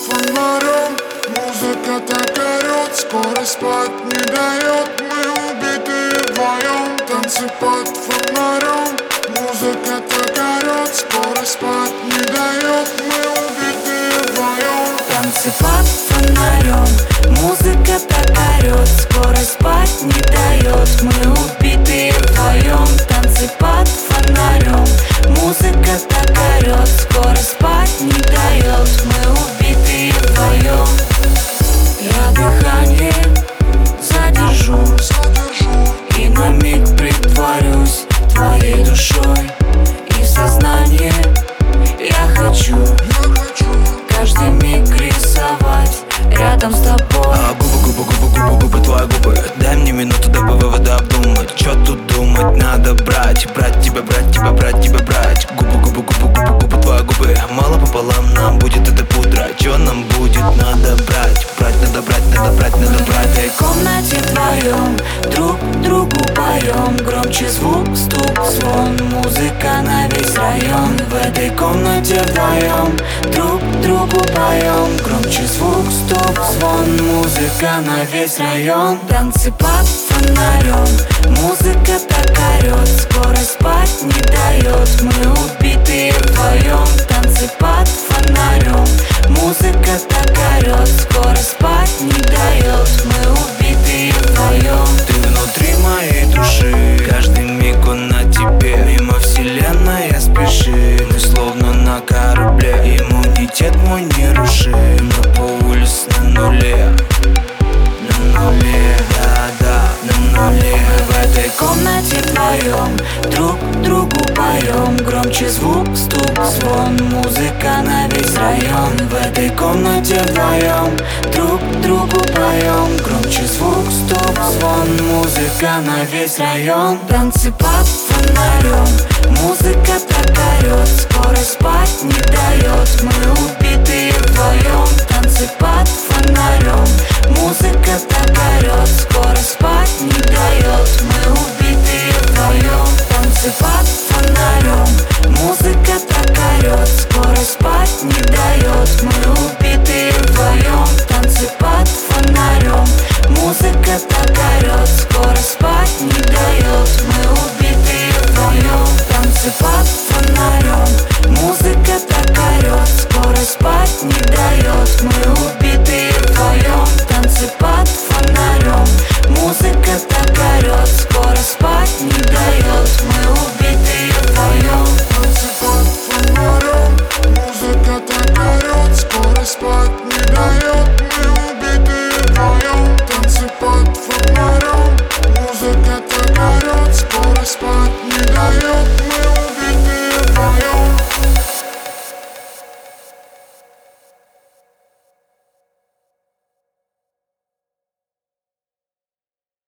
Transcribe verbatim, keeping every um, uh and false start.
фонарем. Музыка так орёт, скоро спать не дает. Мы убитые вдвоем, танцы под фонарем. Музыка так орёт, скоро спать не дает. Мы убитые вдвоем, танцы под фонарем. Музыка так орёт, скоро спать не дает. Мы убитые вдвоем, танцы под фонарем. Музыка так орёт, скоро спать не дает. Мы убитые вдвоем. Я дыхание задержу, задержу. и на миг притворюсь твоей душой и сознание. Я хочу, Я хочу каждый миг рисовать рядом с тобой. А губы, губы, губы, губы, губы, твои губы. Дай мне минуту, дабы выводы обдумать. Чё тут думать, надо брать. Брать тебя, брать тебя, брать тебя, брать. Губы, губы, губы, губы, губы, твои губы. Мало пополам нам будет эта пудра. Чё нам будет, надо брать. Брать, надо брать, надо брать, надо брать. В этой комнате вдвоем друг другу поем. Громче звук, стук, звон. Музыка на весь район. В этой комнате вдвоем друг другу поем. Громче звук, стук, звон. Музыка на весь район. Танцы под фонарем. Музыка так орёт, скоро спать не дает. Мы убитые вдвоем. Танцы под фонарем. Музыка так орёт, скоро спать не дает. Мы убитые вдвоем. Ты внутри моей души, каждый миг он на тебе. Мимо вселенная спешит, мы словно на корабле. Иммунитет мой нерушим, но по улиц на нуле. На нуле, да-да, на нуле. В этой комнате вдвоем друг другу поем. Громче звук, стук, звон. Музыка на весь район. В этой комнате вдвоем друг другу поем. Громче звук, стук, звон. Музыка на весь район. Танцы под фонарем. Музыка так орёт, скоро спать не дает. Мы убитые вдвоем. Танцы под фонарем. Музыка так орёт, скоро спать не дает. Мы убитые вдвоем. Танцы под фонарем. Музыка так орёт, скоро спать не дает. Мы убитые вдвоем. Танцы под фонарем. Музыка так орёт, скоро спать не дает. Мы убитые вдвоем. Танцы под фонарем. Музыка так орёт, скоро спать не дает. Мы убитые